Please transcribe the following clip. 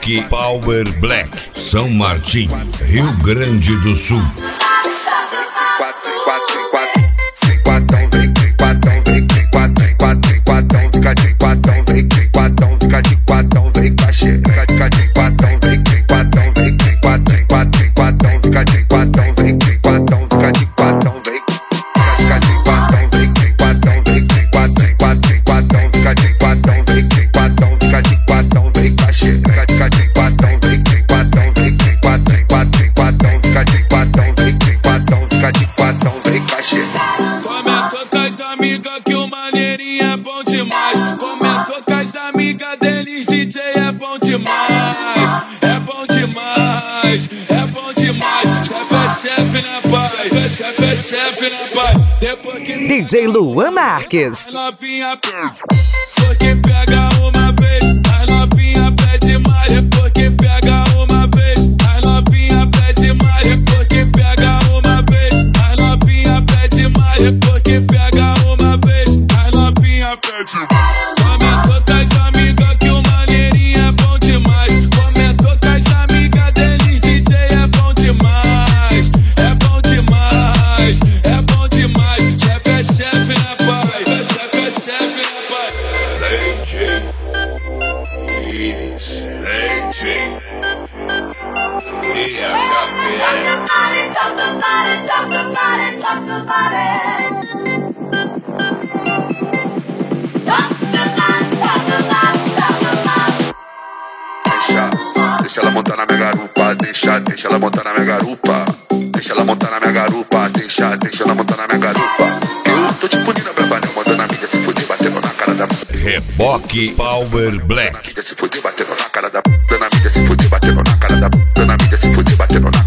Reboque Power Black, São Martim, Rio Grande do Sul. Comentou com as amigas que o maneirinho é bom demais. Comentou com as amigas deles, DJ é bom demais. É bom demais, é bom demais. Chefe é chefe, né, pai? Chefe é chefe, né, pai? Depois que DJ Luan Marques. a novinha porque pega uma vez, a novinha pede mais. Depois que pega uma vez, a novinha pede mais. Depois que pega uma vez, a novinha pede mais. Depois que pega uma vez, a novinha pede mais. Comentou com as amigas que o maneirinho é bom demais. Comentou com as amigas deles, DJ é bom demais. É bom demais, é bom demais. Chefe é chefe, né, pai? Chefe é chefe, né, pai? Deixa ela montar na minha garupa, deixa ela montar na minha garupa. Deixa ela montar na minha garupa, deixa ela montar na minha garupa. Eu tô tipo Nina Bravanel, mandando a mídia se fuder, batendo na cara da Reboque Power Black. mídia se fuder, batendo na cara da na mídia se fuder, batendo na cara da na mídia se fuder, batendo na